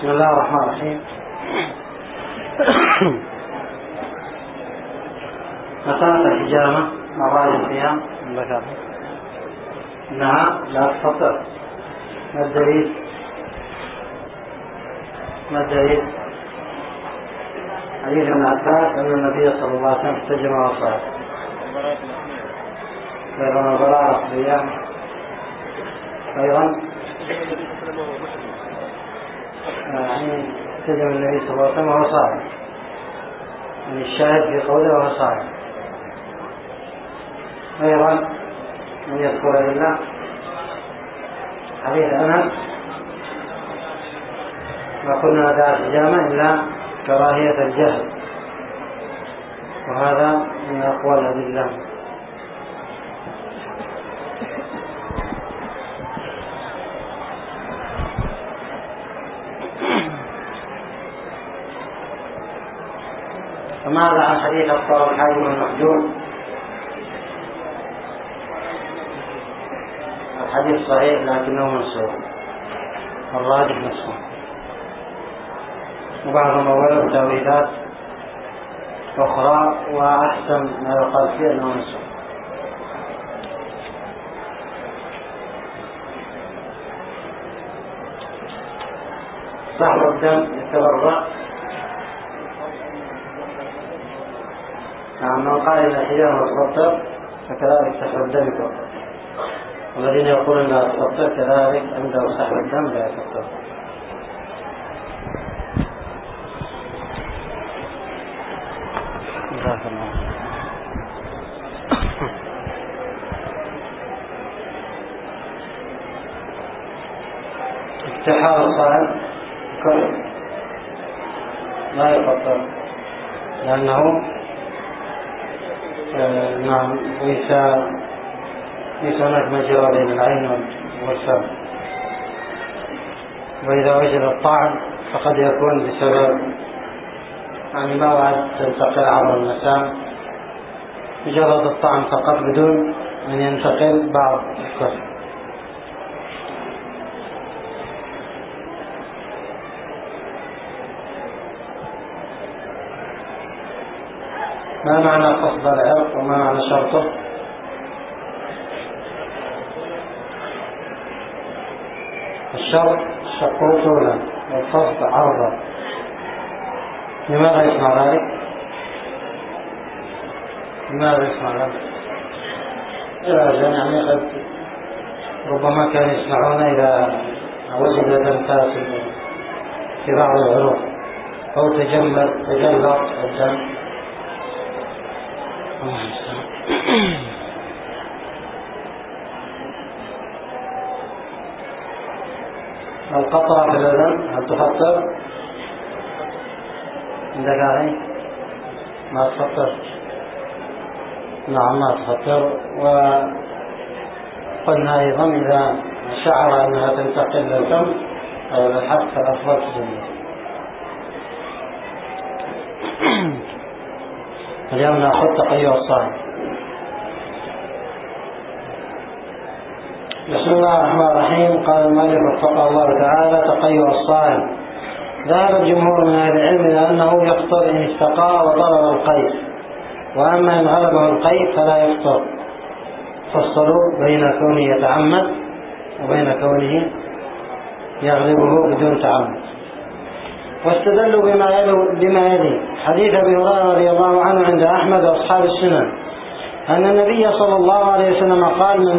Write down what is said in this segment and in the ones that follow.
بسم الله الرحمن الرحيم. مسألة الحجامة مراجع الصيام إنها لا تفطر. ما الدليل؟ حديث ابن عباس أن النبي صلى الله عليه وسلم احتجم وصام أيضا البراءة الصيام أيضا يعني احتجم النبي صلى الله عليه وسلم وهو صائم، يعني الشاهد في قوله وهو صائم. أيضا من يذكر لله حديث أنس ما كنا ندع الحجامة إلا كراهية الجهل، وهذا من أقوى الأدلة. فماذا عن حديث أفطار الحاكم المحجوم؟ الحديث صحيح لكنه منسوخ، الراجح منسوخ، وبعضهم أوله تأويلات أخرى، وأحسن ما يقال فيه أنه منسوخ. صاحب الدم يتبرع، من قال إن الحجامة تفطر فكذلك صاحب الدم يتفطر، والذين يقولون لا تفطر كذلك عند صاحب الدم لا يفطر. اكتحال الصائم لا يفطر، لأنه نعم ليس هناك مجرى بين العين والفم، وإذا وجد الطعن فقد يكون بسبب يعني موعد تنتقل عبر المسام، مجرد الطعن فقط بدون أن ينتقل بعض الكسر. ما معنى قصد العرق وما معنى شرطه؟ الشرط شقه طولا والفصل عرضا. لماذا يسمع ذلك؟ يعني قد ربما كان يسمعون إذا وجد دم فاسد في بعض العروق أو تجلط الدم. القطع في الأذن هل تفطر؟ عندك علي ما تفطر؟ نعم ما تفطر. وقلنا أيضا إذا شعر أنها تنتقل للفم أو للحق فالأفضل تجمع. اليوم نأخذ تقيؤ الصائم. بسم الله الرحمن الرحيم. قال المؤلف وفقه الله تعالى: تقيؤ الصائم. ذهب الجمهور من أهل العلم إلى أنه يفطر إن استقى وطلب القيء، وأما إن غلبه القيء فلا يفطر. فصلوا بين كونه يتعمد وبين كونه يغلبه بدون تعمد. واستدلوا بما يلي حديث أبي هريرة رضي الله عنه عند أحمد وأصحاب السنن أن النبي صلى الله عليه وسلم قال: من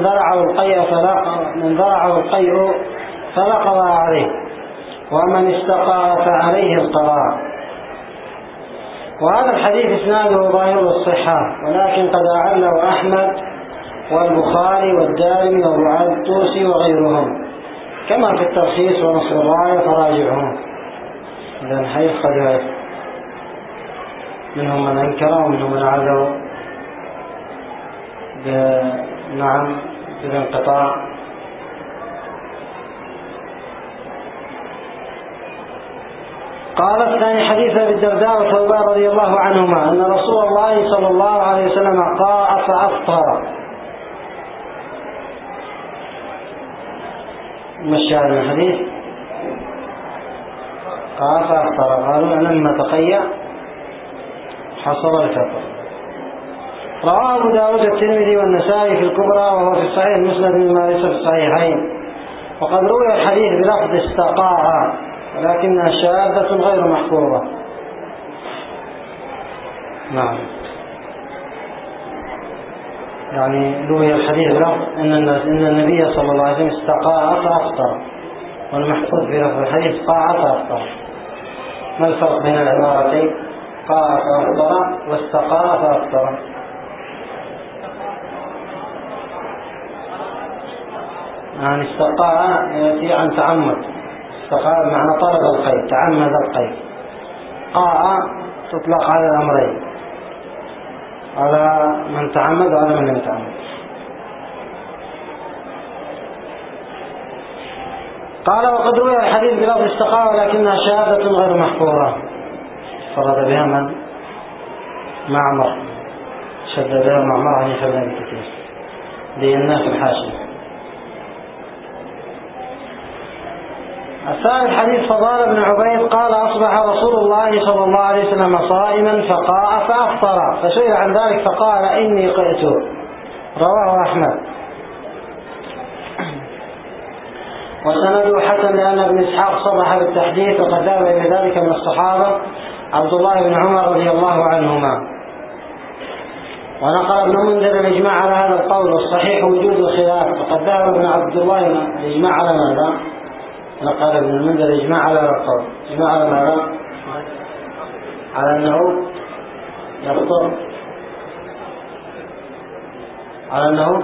ذرعه القيء فلا قضاء عليه، ومن استقى فعليه القضاء. وهذا الحديث إسناده ظاهر الصحة، ولكن قد أعله أحمد والبخاري والدارمي وابو الطوسي وغيرهم، كما في التلخيص ونصر الراية فراجعهم. إذن حيث قد منهم من أنكر ومنهم من عزوا نعم بالانقطاع. قال الثاني حديث أبي الدرداء وثوبان رضي الله عنهما أن رسول الله صلى الله عليه وسلم قاء فأفطر. مشاهد الحديث قال فأفطر. قالوا لما تقيأ حصل الفطر. رواه أبو داود الترمذي والنسائي في الكبرى، وهو في الصحيح المسند مما ليس في الصحيحين. وقد روي الحديث بلفظ استقاء ولكنها شاذة غير محفوظة. نعم، يعني روي الحديث بلفظ إن النبي صلى الله عليه وسلم استقاء فأفطر، والمحفوظ في لفظ الحديث قاء فأفطر. ما الفرق بين العبارتين قاء فأفطر واستقاء فأفطر؟ يعني استقاء يأتي عن تعمد، استقاء بمعنى طلب الخير، تعمد الخير. قاء تطلق على الأمرين، على من تعمد وعلى من لم يتعمد. قال وقد روي الحديث بلفظ استقاء ولكنها شاذة غير محفوظة. فرد بها من؟ معمر، شدد بها معمر عن يفعل كثير للناس الحاشية. الثالث حديث فضال بن عبيد قال أصبح رسول الله صلى الله عليه وسلم صائما فقاء فأفطر، فسئل عن ذلك فقال إني قئت. رواه أحمد. وسنده حسن لأن ابن إسحاق صرح بالتحديث، وقد ذهب إلى ذلك من الصحابة عبد الله بن عمر رضي الله عنهما. ونقل ابن منذر الإجماع على هذا القول، والصحيح وجود الخلاف، وقد ذهب ابن عبد الله الإجماع على ماذا؟ نقل ابن المنذر الإجماع على هذا القول. إجماع على ماذا؟ على أنه يفطر، على أنه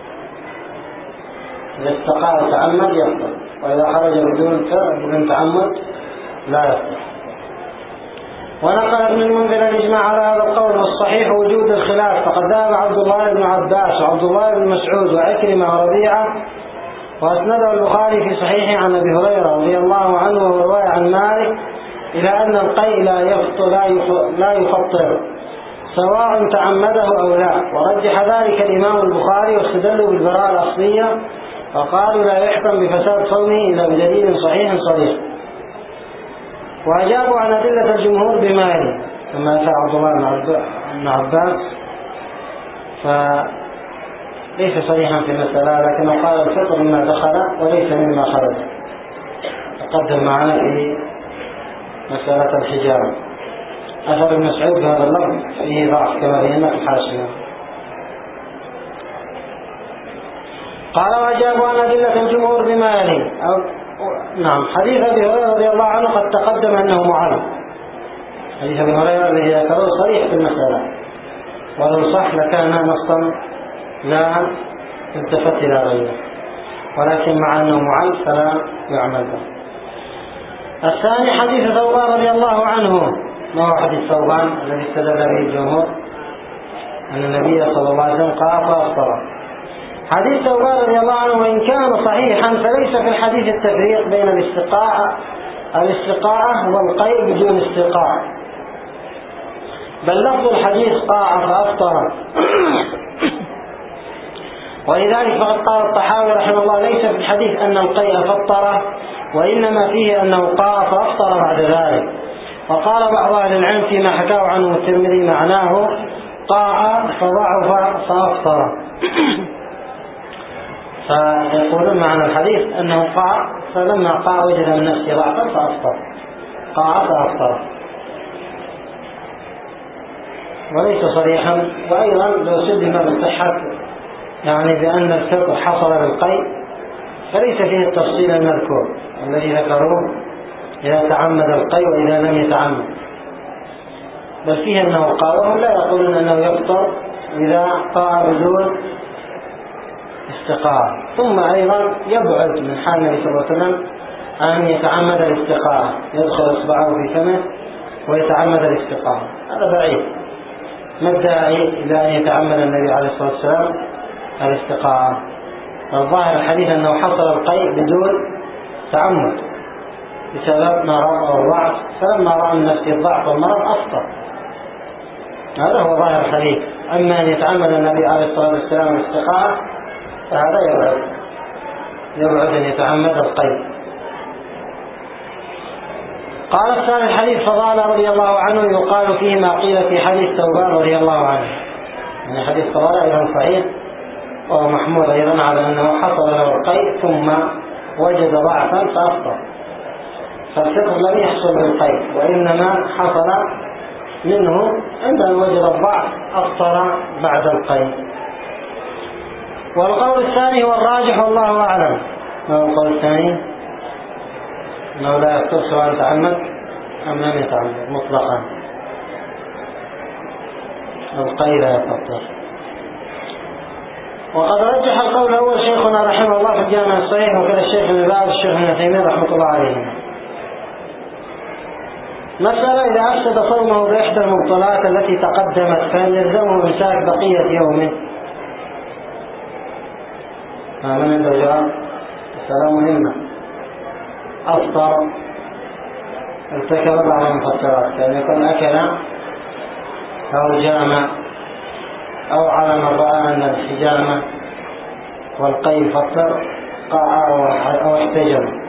إذا استقاء وتعمد يفطر، وإذا خرج بدون تعمد لا يفطر. ونقل ابن المنذر الإجماع على هذا القول، والصحيح وجود الخلاف، فقد ذهب عبد الله بن عباس وعبد الله بن مسعود وعكرمة وربيعة، وأسنده البخاري في صحيحه عن أبي هريرة رضي الله عنه ورواية عن مالك إلى أن القيء لا يفطر سواء تعمده أو لا، ورجح ذلك الإمام البخاري واستدلوا بالبراءة الأصلية، وقالوا لا يحكم بفساد صومه إلا بدليل صحيح صريح. وأجابوا عن أدلة الجمهور بما يلي، كما أتى عبد الله بن عباس فليس صريحا في المسألة، لكنه قال الفطر مما دخل وليس مما خرج. تقدم معنا في مسألة الحجاب. أثر ابن مسعود بهذا اللفظ فيه ضعف كما بينا في الحاشية. قال وأجابوا عن أدلة الجمهور بما يلي. نعم، حديث أبي هريرة رضي الله عنه قد تقدم أنه معلم. حديث أبي هريرة الذي ذكره صريح في المسألة، ولو صح لكان نصا لا التفت إلى غيره، ولكن مع أنه معل فلا يعمل به. الثاني حديث ثوبان رضي الله عنه. ما هو حديث ثوبان الذي استدل به الجمهور؟ أن النبي صلى الله عليه وسلم قال فأفطر. حديث ثوبان رضي الله عنه وإن كان صحيحا فليس في الحديث التفريق بين الاستقاءة والقيء بدون استقاء، بل لفظ الحديث قاء فأفطر. ولذلك فقد قال الطحاوي رحمه الله ليس في الحديث أن القيء فطر، وإنما فيه أنه قاء فأفطر بعد ذلك. وقال بعض أهل العلم فيما حكاه عنه الترمذي معناه قاء فضعف فأفطر، فيقولون معنى الحديث أنه قاء، فلما قاء وجد من نفسه ضعفا فأفطر، قاء فأفطر، وليس صريحا. وأيضا لو سلم بالصحة يعني بأن الفطر حصل بالقيء فليس فيه التفصيل المذكور الذي ذكروه إذا تعمد القيء وإذا لم يتعمد، بل فيه أنه قاء، وهم لا يقولون أنه يفطر إذا قاء بدون استقاء. ثم أيضا يبعد من حال النبي صلى الله عليه وسلم أن يتعمد الاستقاء، يدخل إصبعه في فمه ويتعمد الاستقاء، هذا بعيد. ما الداعي إلى أن يتعمد النبي عليه الصلاة والسلام الاستقاء؟ الظاهر الحديث أنه حصل القيء بدون تعمد بسبب مرض أو ضعف، فلما رأى من نفسه الضعف والمرض أفطر. هذا هو ظاهر الحديث. أما أن يتعمد النبي عليه الصلاة والسلام الاستقاء فهذا يبعد أن يتعمد القيء. قال الثاني حديث فضالة رضي الله عنه يقال فيه ما قيل في حديث ثوبان رضي الله عنه. يعني حديث فضالة أيضا صحيح وهو محمول أيضا على أنه حصل له القيء ثم وجد ضعفا فأفطر، فالفطر لم يحصل بالقيء وإنما حصل منه عندما وجد الضعف أفطر بعد القيء. والقول الثاني هو الراجح والله أعلم. ما هو القول الثاني؟ أنه لا يفطر سواء تعمد أم لم يتعمد مطلقا، القيء لا يفطر. وقد رجح القول الأول شيخنا رحمه الله في الجامع الصحيح، وكذا الشيخ ابن باز والشيخ ابن تيمية رحمة الله عليهم. مسألة إذا أفسد صومه بإحدى المبطلات التي تقدمت فهل يلزمه إمساك بقية يومه؟ من عنده جواب؟ مسألة مهمة. أفطر ارتكب بعض المفطرات كأن يكون أكل أو جامع أو على من رأى أن الحجامة والقيء فطر قاع أو احتجم،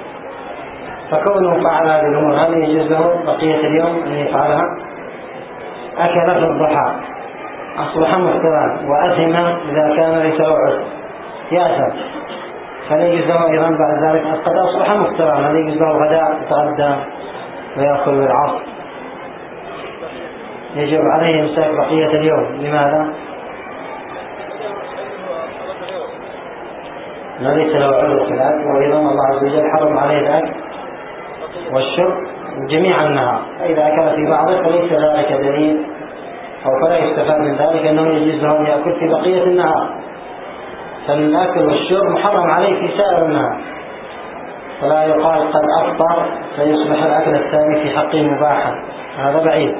فكونه فعل هذه الأمور هل يجوز له بقية اليوم أن يفعلها؟ أكل في الضحى أصبح مفطرا وأثم إذا كان ليس له عذر يأثم، فلا يجوز له أيضا بعد ذلك قد أصبح مفطرا هل يجوز له الغداء يتغدى ويأكل بالعصر؟ يجب عليه إمساك بقية اليوم. لماذا؟ ليس له عذر في الأكل، وأيضا الله عز وجل حرم عليه الأكل والشرب جميع النهار، فإذا أكل في بعضه فليس ذلك دليل أو فلا يستفاد من ذلك أنه يجوز له أن يأكل في بقية النهار، فالأكل والشرب محرم عليه في سائر النهار، فلا يقال قد أفطر فيصبح الأكل الثاني في حقه مباحا، هذا بعيد.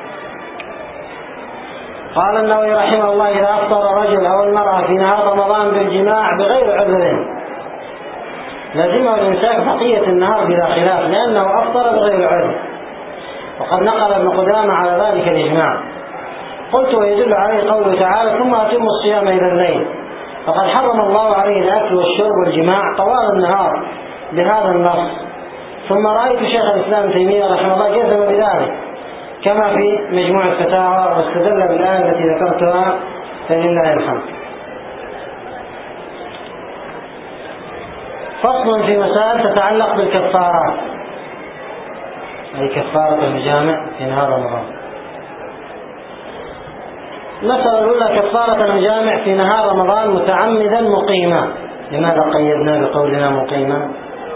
قال النووي رحمه الله إذا أفطر رجل أو المرأة في نهار رمضان بالجماع بغير عذر لازمه الإمساك بقية النهار بلا خلاف لأنه أفطر بغير عذر، وقد نقل ابن قدامة على ذلك الإجماع. قلت ويدل عليه قوله تعالى ثم أتموا الصيام إلى الليل، فقد حرم الله عليه الأكل والشرب والجماع طوال النهار بهذا النص. ثم رأيت شيخ الإسلام ابن تيمية رحمه الله جزم بذلك كما في مجموع الفتاوى واستدل بالآية التي ذكرتها فلله الحمد. فصل في مسائل تتعلق بالكفارات، أي كفارة المجامع في نهار رمضان. المسألة الأولى كفارة المجامع في نهار رمضان متعمدا مقيما. لماذا قيدنا بقولنا مقيما؟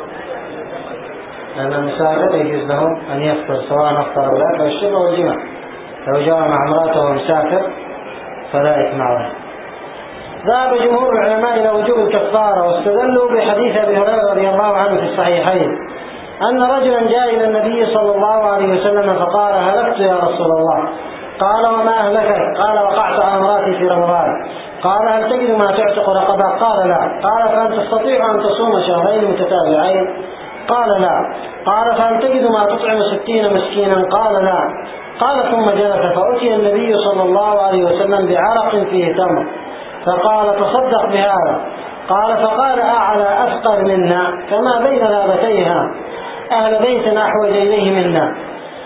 لأن المسافر يجوز له أن يفطر سواء أفطر الأكل والشرب والجماع، لو جاء مع امرأته مسافر فلا إثم عليه. ذهب جمهور العلماء إلى وجوب الكفارة واستدلوا بحديث أبي هريرة رضي الله عنه في الصحيحين أن رجلا جاء إلى النبي صلى الله عليه وسلم فقال هلكت يا رسول الله. قال وما أهلكك؟ قال وقعت على امرأتي في رمضان. قال هل تجد ما تعتق رقبة؟ قال لا. قال فهل تستطيع أن تصوم شهرين متتابعين؟ قال لا. قال فهل تجد ما تطعم 60 مسكينا؟ قال لا. قال ثم جلس فأتي النبي صلى الله عليه وسلم بعرق فيه تمر فقال تصدق بهذا. قال فقال أعلى أثقل منا كما بين لابتيها أهل بيت أحوج إليه منا.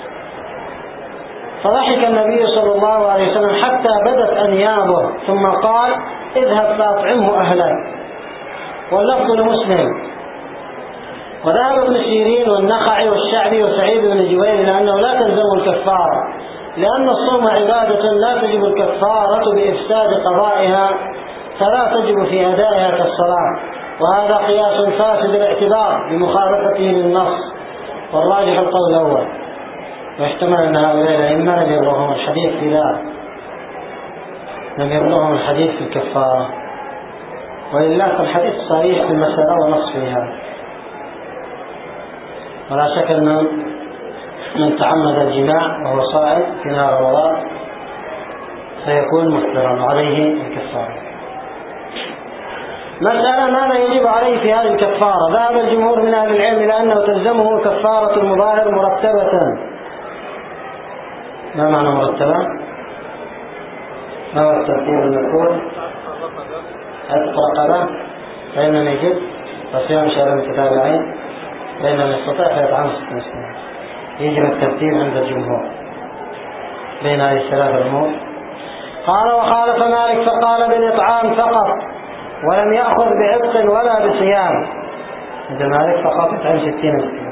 فضحك النبي صلى الله عليه وسلم حتى بدت أنيابه ثم قال اذهب فأطعمه أهلك. واللفظ لمسلم. وذهب ابن سيرين والنخعي والشعبي وسعيد بن جبير إلى أنه لا تلزم الكفارة لأن الصوم عبادة لا تجب الكفارة بإفساد قضائها فلا تجب في أدائها كالصلاة، وهذا قياس فاسد الاعتبار بمخالفته للنص، والراجح القول الأول. ويحتمل أن هؤلاء الأئمة لم يبلغهم الحديث في ذلك، لم يبلغهم الحديث في الكفارة، ولله الحديث صريح في المسألة ونص فيها. ولا شك أن من تعمد الجماع وهو صائم في نهار رمضان سيكون مفطرا عليه الكفارة. مسألة ماذا يجب عليه في هذه الكفارة؟ ذهب الجمهور من أهل العلم إلى أنه تلزمه كفارة المظاهر مرتبة. ما معنى مرتبة؟ ما هو الترتيب المذكور؟ عتق رقبة فإن لم يجد فصيام شهرين متتابعين فإن لم يستطع فيطعم 60 مسكينا. يجب الترتيب عند الجمهور بين هذه الثلاث الأمور. قال وخالف مالك فقال بالإطعام فقط ولم يأخذ بعتق ولا بصيام. عند مالك فقط يطعم 60 مسكينا.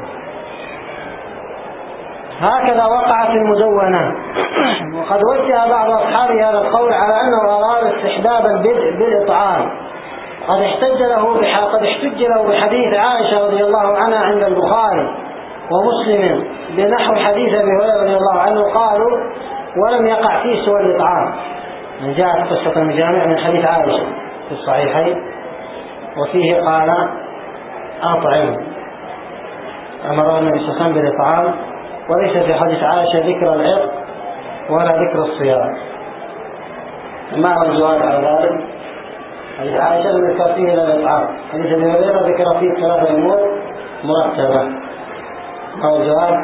هكذا وقع في المدونة. وقد وجه بعض أصحاب هذا القول على أنه أراد استحباب البدء بالإطعام. قد احتج له بحديث عائشة رضي الله عنها عند البخاري ومسلم بنحو حديث أبي هريرة رضي الله عنه قالوا ولم يقع فيه سوى الإطعام. من جاءت قصة المجامع من حديث عائشة في الصحيحين وفيه قال أطعم، أمر النبي صلى الله عليه وسلم بالإطعام، وليس في حديث عائشة ذكر العتق ولا ذكر الصيام. ما هو الجواب على ذلك؟ حديث عائشة لم يذكر فيه إلا الإطعام، حديث أبي هريرة ذكر فيه ثلاثة أمور مرتبة. ما هو الجواب؟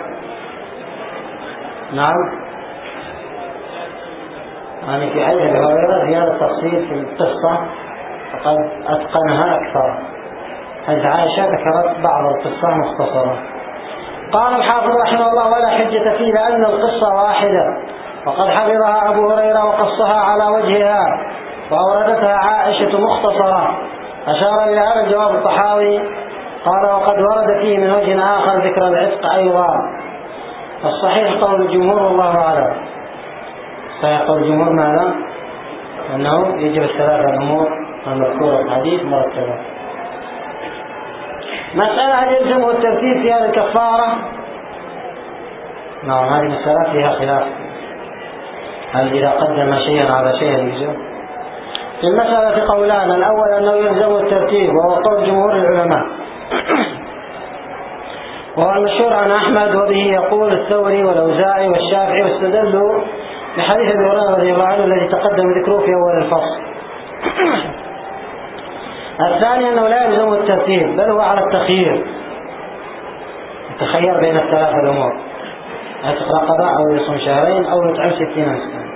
نعم، يعني في حديث أبي هريرة زيادة تفصيل في القصة فقد أتقنها أكثر. حديث عائشة ذكرت بعض القصة مختصرة. قال الحافظ رحمه الله ولا حجة فيه لأن القصة واحدة وقد حفظها أبو هريرة وقصها على وجهها وأوردتها عائشة مختصرة. أشار إلى هذا الجواب الطحاوي قال وقد ورد فيه من وجه آخر ذكر العتق أيضا. الصحيح قول الجمهور والله أعلم. صحيح قول الجمهور ماذا؟ أنه يجب الثلاثة الأمور المذكورة في الحديث مرتبة. مسألة هل يلزمه الترتيب في هذه الكفارة؟ نعم، هذه مسألة فيها خلاف، هل إذا قدم شيئا على شيء يلزم؟ في المسألة قولان، الأول أنه يلزمه الترتيب وهو قول جمهور العلماء وهو المشهور عن أحمد وبه يقول الثوري والأوزاعي والشافعي، واستدلوا بحديث أبي هريرة رضي الله عنه الذي تقدم ذكره في أول الفصل. الثاني أنه لا يلزم الترتيب بل هو على التخيير، يتخير بين الثلاث الأمور، يعتق رقبة أو يصوم شهرين أو يطعم 60 مسكينا.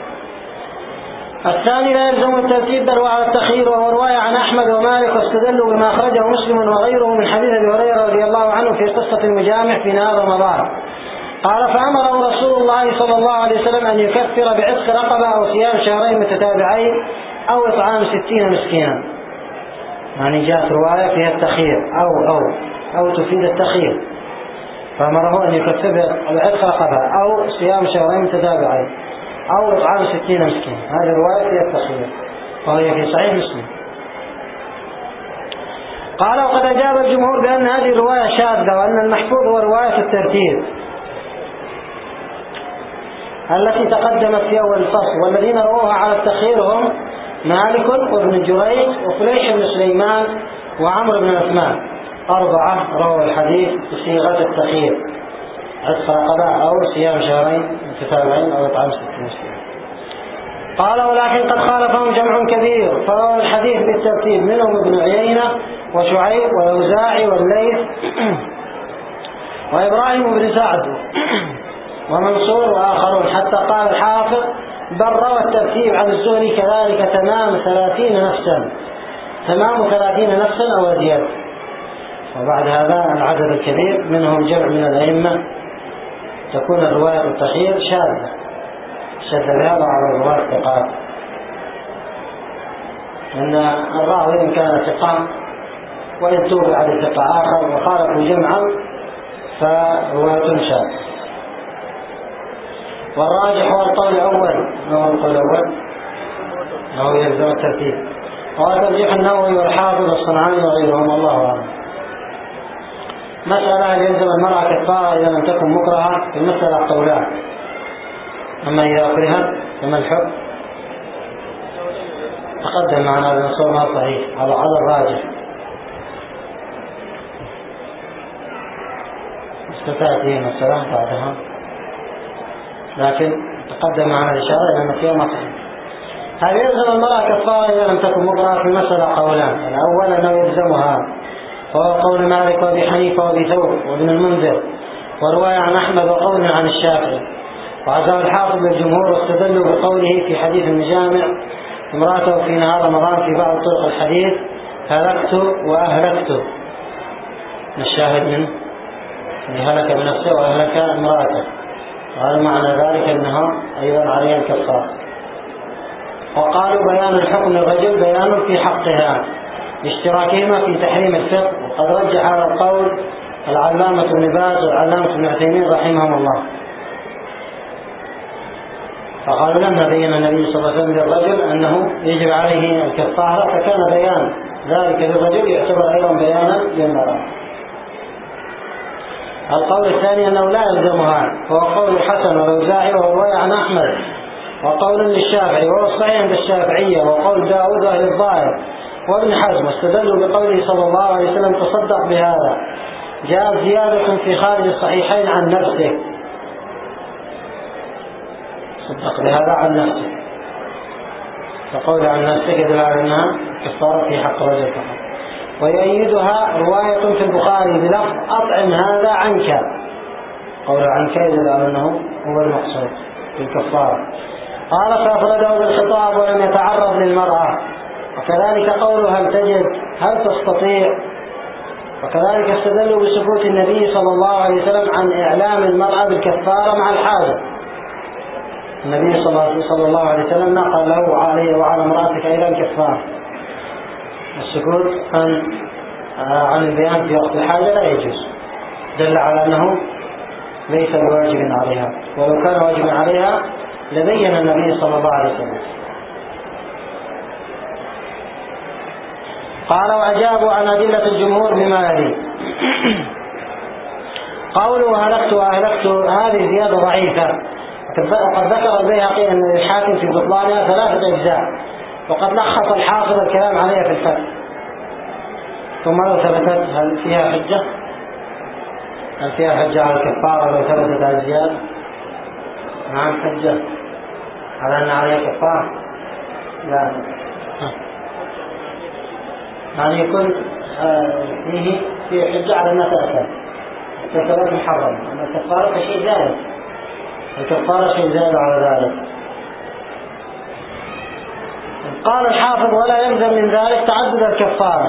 الثاني لا يلزم الترتيب بل هو على التخيير، وهو رواية عن أحمد ومالك، واستدلوا بما أخرجه مسلم وغيره من حديث أبي هريرة رضي الله عنه في قصة المجامع في نهار رمضان. قال فأمره رسول الله صلى الله عليه وسلم أن يكفر بعتق رقبة أو صيام شهرين متتابعين أو إطعام 60 مسكينا. يعني جاءت رواية فيها التخيير أو تفيد التخيير، فأمره أن يكفر بعتق رقبة أو صيام شهرين متتابعين أو إطعام 60 مسكين. هذه الرواية فيها التخيير وهي في صحيح مسلم. قال وقد أجاب الجمهور بأن هذه الرواية شاذة وأن المحفوظ هو رواية الترتيب التي تقدمت في أول الفصل، والذين رووها على التخيير هم مالك وابن جريج وفليح بن سليمان وعمرو بن عثمان، 4 رووا الحديث بصيغة التخيير، عتق رقبة أو صيام شهرين متتابعين أو إطعام 60 مسكين. قال ولكن قد خالفهم جمع كبير فرووا الحديث بالترتيب، منهم ابن عيينة وشعيب والأوزاعي والليث وإبراهيم بن سعد ومنصور وآخرون، حتى قال الحافظ بل روى الترتيب عن الزهري كذلك تمام 30 نفسا أو زيادة. وبعد هذا العدد الكبير منهم جمع من الأئمة تكون الرواية التخيير شاذة، شذ بهذا على الرواية الثقات، أن الراوي إن كان ثقة وإن توب على ثقة آخر وخالفوا جمعا فرواية شاذة. والراجح هو القول الأول، أنه يلزم الترتيب، وهو ترجيح النووي والحافظ الصنعاني وغيرهم، الله أعلم. مسألة هل يلزم المرأة كفارة إذا لم تكن مكرهة؟ في المسألة قولان، أما إذا أكرهت فما الحكم؟ تقدم معنا أن صومها صحيح على الراجح، استتأتي المسألة بعدها، لكن تقدم معنا الإشارة إلى أن صيامها صحيح. هل يلزم المرأة كفارة إذا لم تكن مكرهة؟ في المسألة قولان، الأول أنه يلزمها وهو قول مالك وابي حنيفة وابي ثور وابن المنذر، ورواية عن أحمد وقول عن الشافعي، وعزاه الحافظ للجمهور، واستدلوا بقوله في حديث المجامع امرأته في نهار رمضان في بعض طرق الحديث هلكت وأهلكت. الشاهد منه يعني هلك بنفسه وأهلك امرأته، وهذا معنى ذلك أنه أيضا عليه الكفارة. وقالوا بيان الحكم للرجل بيان في حقها لاشتراكهما في تحريم الفطر، وقد رجح على القول العلامة ابن باز والعلامة ابن عثيمين رحمهم الله، فقالوا لما بين النبي صلى الله عليه وسلم للرجل أنه يجب عليه الكفارة فكان بيان ذلك للرجل يعتبر أيضا بيانا للمرأة. القول الثاني أنه لا يلزمها، وهو قول الحسن والأوزاعي ورواية عن أحمد، وقول للشافعي وهو الصحيح عند الشافعية، وقول داود وأهل الظاهر وابن حزم، واستدلوا بقوله صلى الله عليه وسلم تصدق بهذا. جاءت زيادة في خارج الصحيحين عن نفسه، تصدق بهذا عن نفسه، فقول عن نفسه يدل على أنها كفارة في حق رجل فقط. ويؤيدها رواية في البخاري بلفظ أطعم هذا عنك، قول عنك يدل على أنه هو المقصود بالكفارة. قال فأفرده بالخطاب ولم يتعرض للمرأة. وكذلك قوله هل تجد، هل تستطيع. وكذلك استدلوا بسكوت النبي صلى الله عليه وسلم عن إعلام المرأة بالكفارة مع الحاجة. النبي صلى الله عليه وسلم ما قال له عليه وعلى امرأتك أيضا كفارة. السكوت عن البيان في وقت الحاجة لا يجوز، دل على أنه ليس بواجب عليها، ولو كان واجبا عليها لبين النبي صلى الله عليه وسلم. قال وأجابوا عن أدلة الجمهور بما يلي. قولوا هلكت وأهلكت هذه زيادة ضعيفة، وقد ذكر البيهقي أن للحاكم في بطلانها 3 أجزاء، وقد لخص الحافظ الكلام عليها في الفتح. ثم لو ثبتت هل فيها حجة؟ هل فيها حجة على الكفارة لو ثبتت على الزيادة؟ نعم حجة على أن عليها كفارة. لا يعني يكون فيه حجة على أنها تأكل كثرات محرم، أما الكفارة شيء زائد، الكفارة شيء زائد على ذلك. قال الحافظ ولا يلزم من ذلك تعدد الكفارة،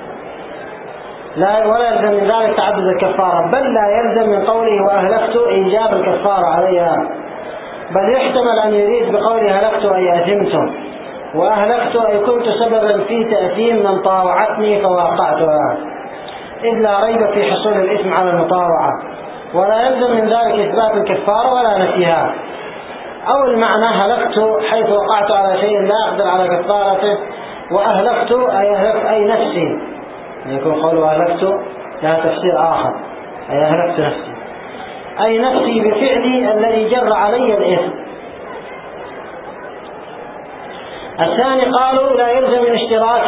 ولا يلزم من ذلك تعدد الكفارة، بل لا يلزم من قوله وأهلكت إيجاب الكفارة عليها، بل يحتمل أن يريد بقوله هلكت أي أثمت، وأهلكت أي كنت سببا في تأثيم من طاوعتني فواقعتها، إذ لا ريب في حصول الإثم على المطاوعة، ولا يلزم من ذلك إثبات الكفارة ولا نفيها. أو المعنى هلكت حيث وقعت على شيء لا أقدر على كفارته، وأهلكت أي نفسي، يكون قوله أهلكت لها تفسير آخر، أي أهلكت نفسي أي نفسي بفعلي الذي جر علي الإثم. الثاني قالوا لا يلزم من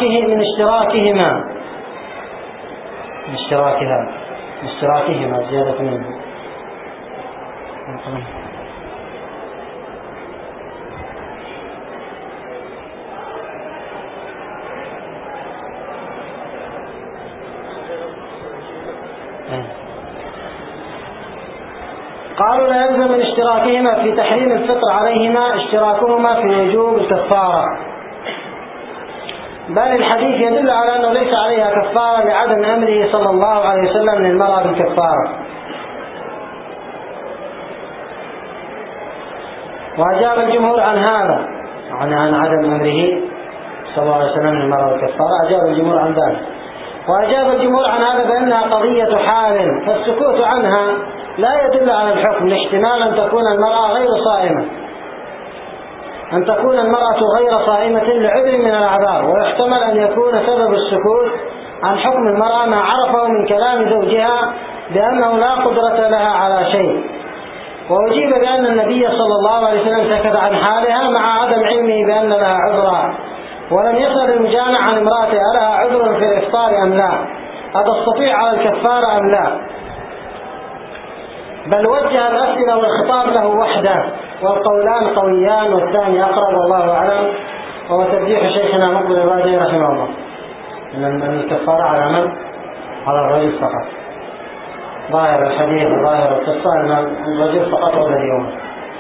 اشتراكهما زيادة منه. قالوا لا يلزم من اشتراكهما في تحريم الفطر عليهما اشتراكهما في وجوب الكفارة، بل الحديث يدل على أنه ليس عليها كفارة لعدم أمره صلى الله عليه وسلم للمرأة بالكفارة. وأجاب الجمهور عن هذا، عن عدم أمره صلى الله عليه وسلم للمرأة بالكفارة، أجاب الجمهور عن ذلك. وأجاب الجمهور عن هذا بأنها قضية حال، فالسكوت عنها لا يدل على الحكم، لاحتمال أن تكون المرأة غير صائمة لعذر من الأعذار، ويحتمل أن يكون سبب السكوت عن حكم المرأة ما عرفه من كلام زوجها بأنه لا قدرة لها على شيء. وأجيب بأن النبي صلى الله عليه وسلم سكت عن حالها مع عدم علمه بأن لها عذرا، ولم يسأل المجامع عن امرأته لها عذر في الإفطار أم لا، أتستطيع على الكفارة أم لا، بل وجه الأسئلة والخطاب له وحده، والقولان قويان والثاني أقرب والله أعلم. وهو ترجيح شيخنا مقبل البادي رحمه الله أن الكفارة على من؟ على الرجل فقط. ظاهر الحديث ظاهر القصة أن الرجل فقط هو الذي يوم.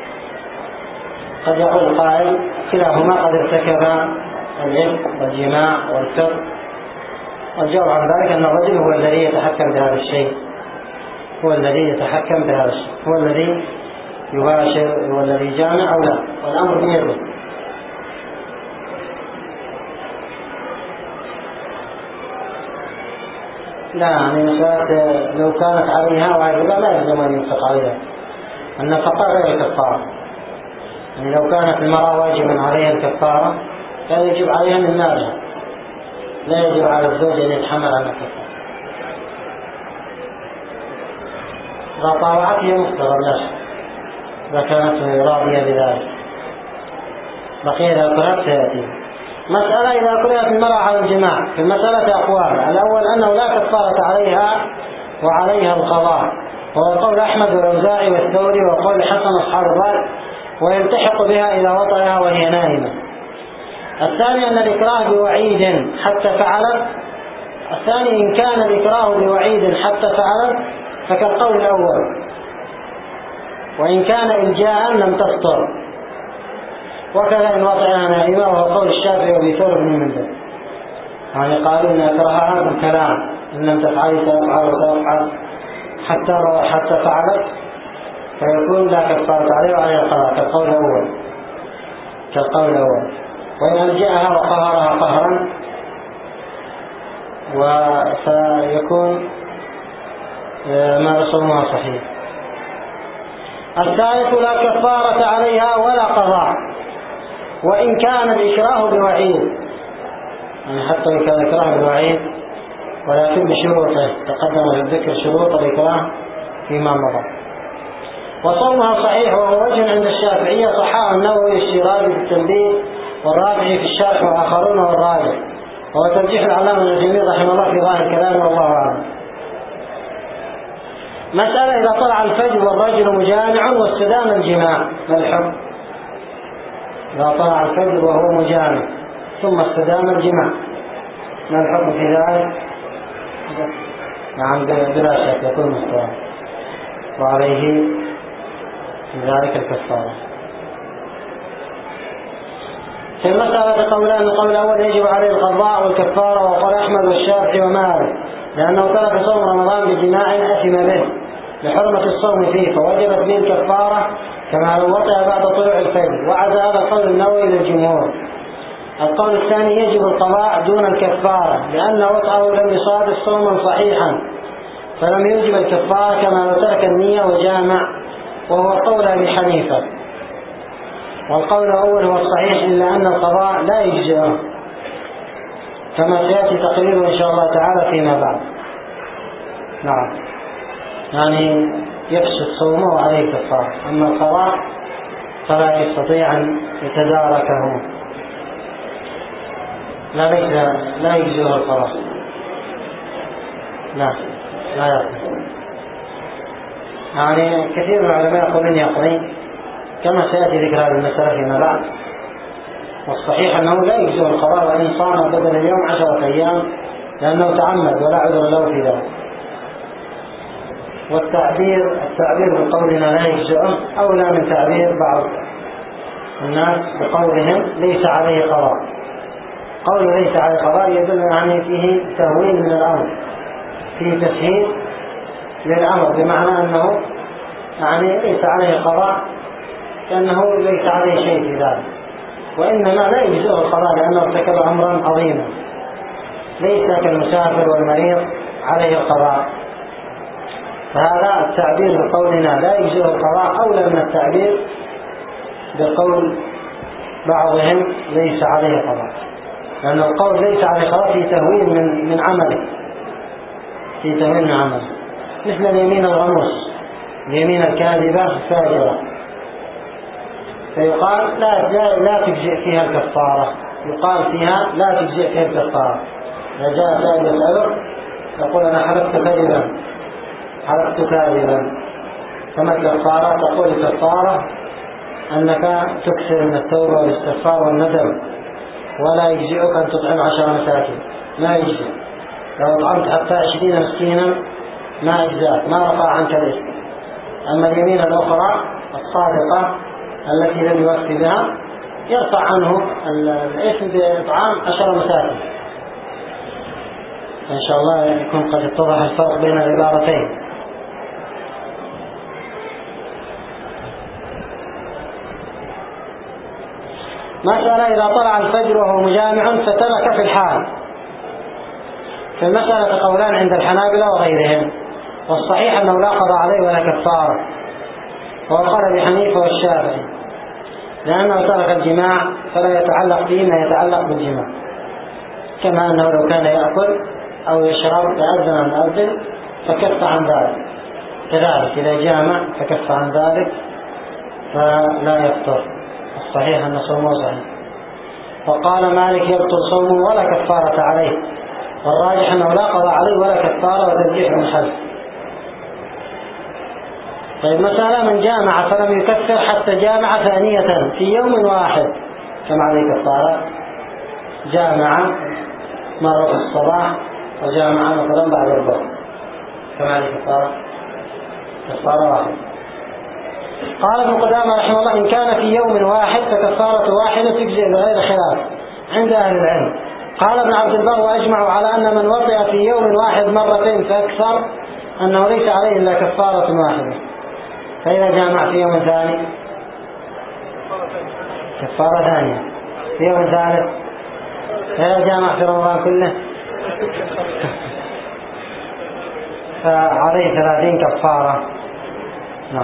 قد يقول قائل كلاهما قد ارتكب العلم والجماع والفطر، والجواب عن ذلك أن الرجل هو الذي يتحكم بهذا الشيء، هو الذي يتحكم بهذا الشيء، هو الذي يباشر، هو الذي جامع أو لا، والأمر بيده. لا يعني مسألة لو كانت عليها واجبة لا يلزم أن ينفق عليها، النفقة غير الكفارة. يعني لو كانت المرأة واجبا عليها الكفارة كان يجب عليها من مالها، لا يجب على الزوج أن يتحمل عن الكفارة. إذا طاوعت هي مفترض لا شيء، إذا كانت راضية بذلك. بقي إذا كرهت سيأتي مسألة إذا كرهت المرأة على الجماع. في المسألة أقوال: الأول أنه لا كفارة عليها وعليها القضاء، وهو قول أحمد والأوزاعي والثوري وقول حسن أصحاب الرأي، ويلتحق بها إذا وطئها وهي نائمة. الثاني أن الإكراه بوعيد حتى فعلت. الثاني إن كان الإكراه بوعيد حتى فعلت فكالقول الأول، وإن كان إلجاء لم تفطر. وكذا إن وطئها نائمة، وهو قول الشافعي وبثور بن المنذر. يعني قالوا إن إكراهها بالكلام، إن لم تفعل تفعل وتفعل حتى فعلت فيكون لا كفارة عليه وعليه القضاء كالقول الأول. وإن ألجأها وقهرها قهرا فيكون ما صومها صحيح. الثالث لا كفارة عليها ولا قضاء وإن كان الإكراه بوعيد، يعني حتى إن كان الإكراه بوعيد ولكن بشروطه، تقدم الذكر شروط الإكراه فيما مضى. وصومها صحيح، وهو وجه عند الشافعية، صححه النووي الشيرازي في التنبيه والرافعي في الشرح وآخرون والراجح، وهو ترجيح العلامة الجميل رحمه الله في ظاهر كلامه والله أعلم. مسألة إذا طلع الفجر والرجل مجامع واستدام الجماع، ما الحكم؟ إذا طلع الفجر وهو مجامع ثم استدام الجماع، ما الحكم في ذلك؟ نعم بلا شك يكون مستوى، وعليه ذلك الكفارة. في المسألة قولان: القول الأول يجب عليه القضاء والكفارة، وقال أحمد والشافعي ومالك، لأنه ترك صوم رمضان بجماع أثم به لحرمة الصوم فيه فوجبت به الكفارة كما لو وطئ بعد طلوع الفجر، وعزى هذا القول النووي للجمهور. القول الثاني يجب القضاء دون الكفارة، لأن وطئه لم يصادف صوما صحيحا فلم يوجب الكفارة كما لو ترك النية وجامع، وهو قول أبي حنيفة. والقول الأول هو الصحيح، إلا أن القضاء لا يجزئه كما سيأتي تقريره إن شاء الله تعالى فيما بعد. نعم، يعني يفسد صومه وعليه كفارة، أما القضاء فلا يستطيع أن يتداركه، لا يجزئه القضاء، لا يقضي. يعني كثير من العلماء يقولون يقضي كما سيأتي ذكر هذه المسألة فيما بعد. والصحيح أنه لا يجزئه القضاء وإن صام بدل اليوم 10 أيام، لأنه تعمد ولا عذر له في ذلك. والتعبير بقولنا لا يجزئه أولى من تعبير بعض الناس بقولهم ليس عليه قضاء. قول ليس عليه قضاء يدل يعني فيه تهوين من الأمر، فيه تسهيل للأمر، بمعنى أنه يعني ليس عليه قضاء لأنه ليس عليه شيء في ذلك، وإنما لا يجزئه القضاء لأنه ارتكب أمرا عظيما، ليس كالمسافر والمريض عليه القضاء. فهذا التعبير بقولنا لا يجزئه القضاء أولى من التعبير بقول بعضهم ليس عليه قضاء، لأن القول ليس عليه قضاء في تهوين من عمله، في تهوين من عمله، مثل اليمين الغموس، اليمين الكاذبة الفاجرة، فيقال لا تجزئ فيها الكفارة، يقال فيها لا تجزئ فيها الكفارة. إذا جاء سائل يسأله يقول أنا حلفت كاذبا، فما الكفارة؟ تقول الكفارة أنك تكثر من التوبة والاستغفار والندم، ولا يجزئك أن تطعم 10 مساكين، ما يجزئ. لو طعمت حتى 20 مسكينا ما أجزاك، ما رفع عنك الإثم. أما اليمين الأخرى الصادقة التي لم يوفي بها يرفع عنه الإثم بإطعام 10 مساكين. إن شاء الله يكون قد اتضح الفرق بين العبارتين. مسألة إذا طلع الفجر وهو مجامع فترك في الحال. في المسألة قولان عند الحنابلة وغيرهم، والصحيح أنه لا قضاء عليه ولا كفارة، وهو قال أبي حنيفة والشافعي، لأنه ترك الجماع فلا يتعلق به ما يتعلق بالجماع، كما أنه لو كان يأكل أو يشرب يأذن المؤذن فكف عن ذلك، كذلك إذا جامع فكف عن ذلك فلا يفطر. الصحيح أن صومه صحيح. وقال مالك يبطل صومه ولا كفارة عليه، والراجح أنه لا قضاء عليه ولا كفارة وترجيح من حلف. طيب مسألة من جامع فلم يكفر حتى جامع ثانية في يوم واحد، كما عليه كفارة؟ جامع مرة في الصباح وجامع مثلا بعد الظهر، كما عليه كفارة؟ كفارة واحدة. قال ابن قدامة رحمه الله إن كان في يوم واحد فكفارة واحدة تجزئ بغير خلاف عند أهل العلم. قال ابن عبد البر وأجمعوا على أن من وطئ في يوم واحد مرتين فأكثر أنه ليس عليه إلا كفارة واحدة. فإذا جامع في يوم ثاني كفارة ثانية، في يوم ثالث، فإذا جامع في رمضان كله فعليه 30 كفارة. نعم.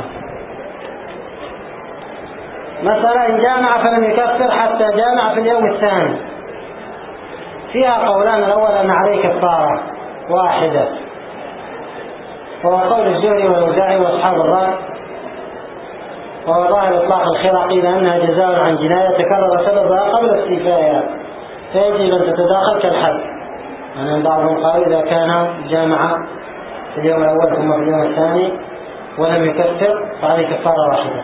مثلا إن جامع فلم يكفر حتى جامع في اليوم الثاني، فيها قولان، الأول أن عليه كفارة واحدة، وهو قول الزهري والأوزاعي وأصحاب الرأي، وهو ظاهر إطلاق الخرقي لأنها جزاء عن جناية تكرر سببها قبل استيفائها فيجب أن تتداخل كالحد. يعني بعضهم قال إذا كان جامع في اليوم الأول ثم في اليوم الثاني ولم يكفر فعليه كفارة واحدة،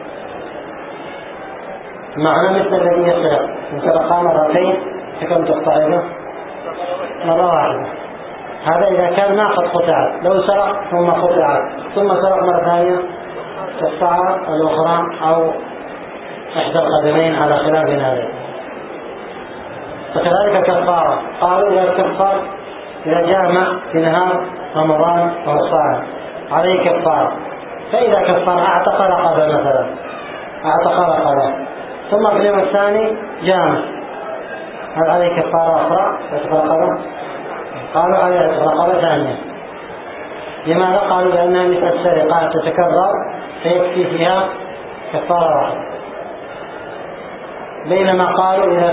معنى مثل الذي يسرق إن سرقا مرتين فكم تقطع له؟ مرة واحدة. هذا إذا كان ما قد قطعت، لو سرق ثم قطعت ثم سرق مرة ثانية تقطع الأخرى أو إحدى القدمين على خلاف هذا. فكذلك كفارة، قالوا إذا كفر إذا جامع في نهار رمضان وهو صائم عليه كفارة، فإذا كفر أعتق رقبة مثلا، أعتق رقبة ثم في اليوم الثاني جامع، هل عليه كفارة أخرى أعتق رقبة؟ قالوا عليه أعتق رقبة ثانية. لماذا؟ قالوا لأنها مثل السرقة تتكرر فيكفي فيها كفارة واحدة، بينما قالوا إذا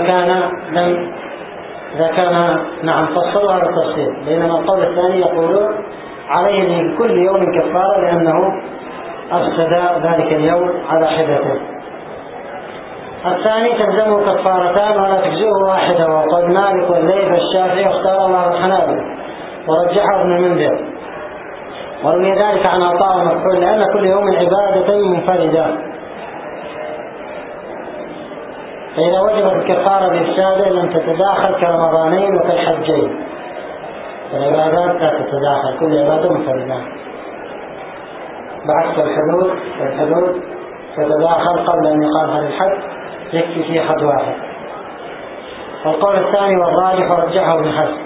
كان نعم فصلوا هذا التفصيل، بينما القول الثاني يقولون عليه لكل يوم كفارة لأنه أفسد ذلك اليوم على حدته. الثاني تلزمه كفارتان ولا تجزئه واحدة، وقد مالك والليث والشافعي واختار الله الحنابلة ورجحه ابن المنذر، وروي ذلك عن عطاء ومكحول لأن كل يوم عبادة منفردة، فإذا وجبت الكفارة بإفساده لم تتداخل كرمضانين وكالحجين، فالعبادات لا تتداخل، كل عبادة منفردة، بعكس الحدود تتداخل قبل أن يقام هذا الحد يكفي فيه حد واحد. والقول الثاني والراجح ورجحه ابن حزم.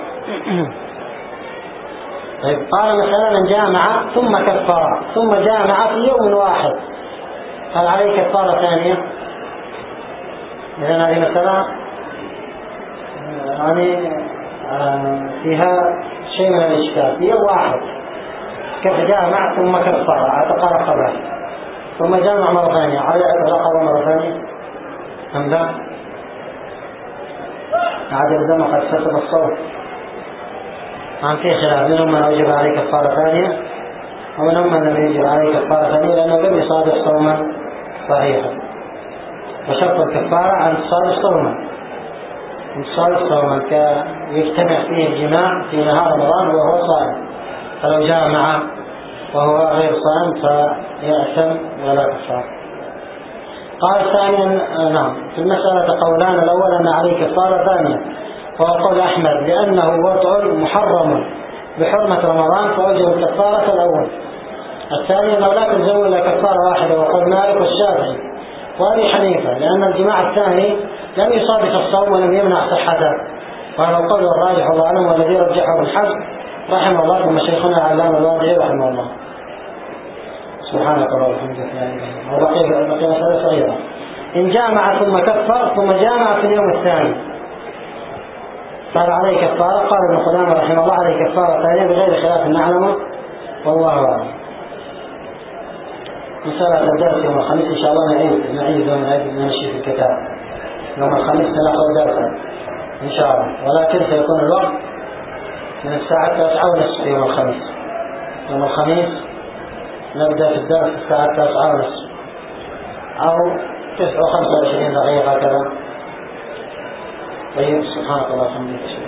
طيب قال مثلا من جامع ثم كفر ثم جامع في يوم واحد هل عليه كفارة ثانية؟ إذن هذه مسألة يعني فيها شيء من الإشكال. في يوم واحد كيف جامع ثم كفر اعتق رقبة ثم جامع مرة ثانية عليه اعتق رقبة مرة ثانية أم لا؟ عاد الدم قد فسد الصوم، عن فيه خلاف، منهم من أوجب عليه كفارة ثانية ومنهم من لم يوجب عليه كفارة ثانية لأنه لم يصادف صوما صحيحا، وشرط الكفارة أن تصادف صوما يجتمع فيه الجماع في نهار رمضان وهو صائم، فلو جامع وهو غير صائم فيأثم ولا كفارة. قال ثانيا نعم في المسألة قولان، الأول أن عليه كفارة ثانية وهو قول أحمد لأنه وضع محرم بحرمة رمضان فوجب الكفارة الأول. الثاني أنه لا تلزم إلا كفارة واحدة وقول مالك والشافعي وأبي حنيفة لأن الجماع الثاني لم يصادف الصوم ولم يمنع صحته، وهذا القول الراجح والله أعلم والذي رجحه ابن حزم رحمه الله ثم شيخنا العلامة الواضعي رحمه الله. سبحانك اللهم وبحمدك لا إله إلا أنت. وبقي مسألة صغيرة، إن جامع ثم كفر ثم جامع في اليوم الثاني صار عليه كفارة. قال ابن قدامة رحمه الله عليه كفارة ثانية بغير خلاف نعلمه والله أعلم. مسألة الدرس يوم الخميس إن شاء الله نعيد ونمشي في الكتاب. يوم الخميس نأخذ درسا إن شاء الله، ولكن سيكون الوقت من الساعة 9:30 يوم الخميس. يوم الخميس نبدأ في الدرس الساعة 9:30 أو 9:25 دقيقة كذا. طيب، سبحانك اللهم وبحمدك.